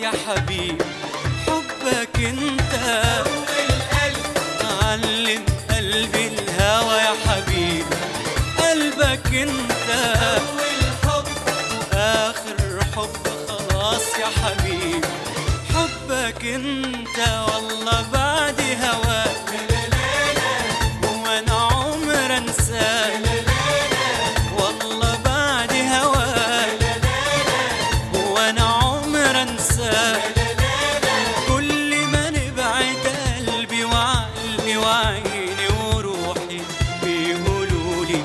يا حبيبي، حبك انت أول قلب علم قلبي الهوى يا حبيبي، قلبك انت أول حب آخر حب خلاص يا حبيبي، حبك انت والله بعد هواك وانا عمر انساك، والله بعد هواك وانا عمر انساك، كل ما نبعد قلبي وعقلي وعيني وروحي بيقولولي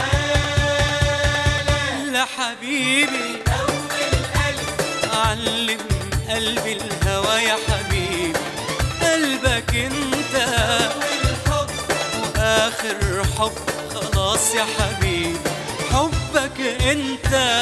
تعالى حبيبي، أول قلب علم قلبي الهوى يا حبيبي، قلبك انت أول حب واخر حب خلاص يا حبيبي، حبك انت.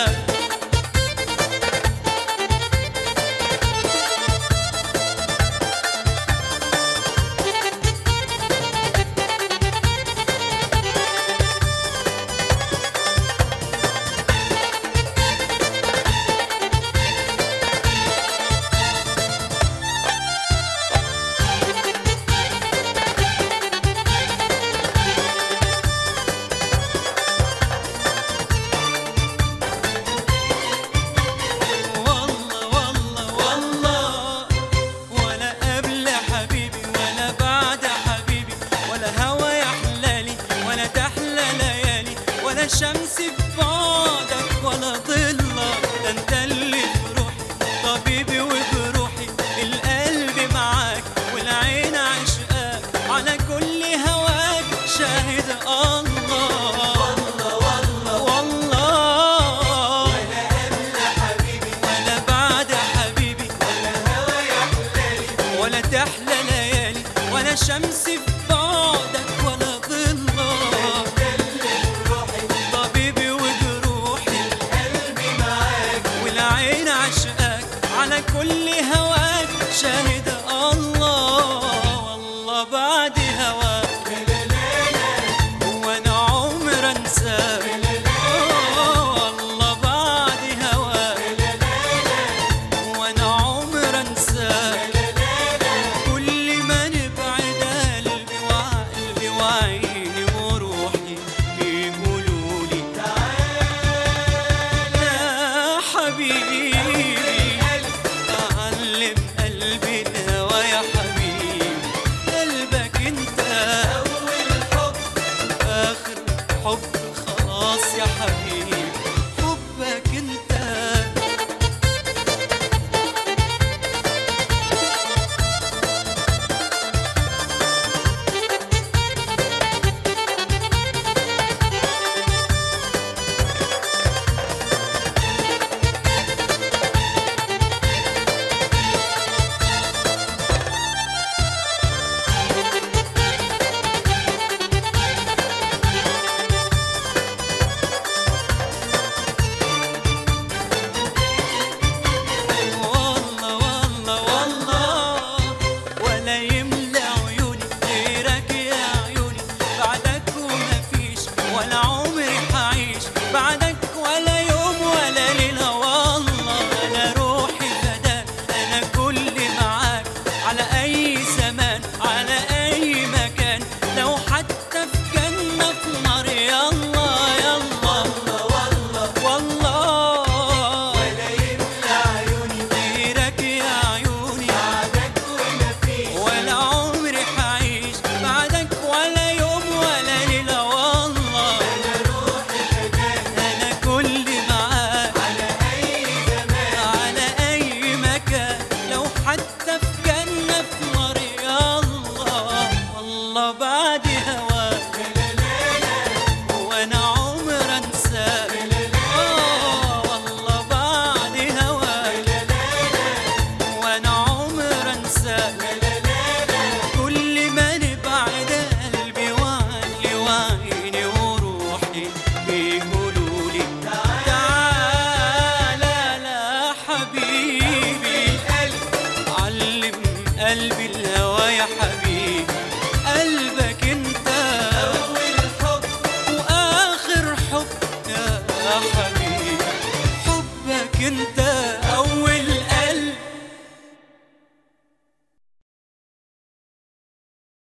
شمس ببعدك ولا ضلك، ده انت اللي بروحي طبيبي وبروحي، القلب معاك والعين عشقاك، على كل هواك شاهد الله والله والله والله، ولا قبل حبيبي ولا بعد حبيبي، ولا هوا يحلالي ولا تحلى ليالي، ولا شمس ببعدك ولا ضلك، طبيبي وجروحي القلب معاك والعين عشقاك، على كل هواك شاهد الله والله بعد هواك وانا عمر انساك، والله بعد هواك وانا عمر انساك، كل ما نبعد قلبي وعقلي وعيني وروحي بيقولولي يا حبيبي، علم قلبي الهوى يا حبيبي، قلبك انت أول حب آخر حب خلاص يا حبيبي، حبك انت. والله والله والله ولا يملى عيوني غيرك يا عيوني، بعدك ومفيش ولا عمري حعيش بعدك ولا يوم ولا ليلة، والله أنا روحي فداك، أنا كل معاك على أي زمان على أي مكان، لو حتى في جنة في نار، يلا يلا والله والله ولا يملى عيوني غيرك يا عيوني، بعدك ومفيش ولا عمري حعيش بعدك ولا يوم ولا ليلة، والله أنا روحي فداك أنا كل معاك على أي زمان على أي مكان، لو حتى في جنة في نار، يلا والله بعد هواك وأنا عمر أنساك، والله بعد هواك وأنا عمر أنساك، كل ما نبعد قلبي وعقلي وعيني وروحي بيقولولي تعالى لا حبيبي، علم قلبي الهوى يا حبيبي، قلبك انت أول حب واخر حب يا حبيبي، حبك انت.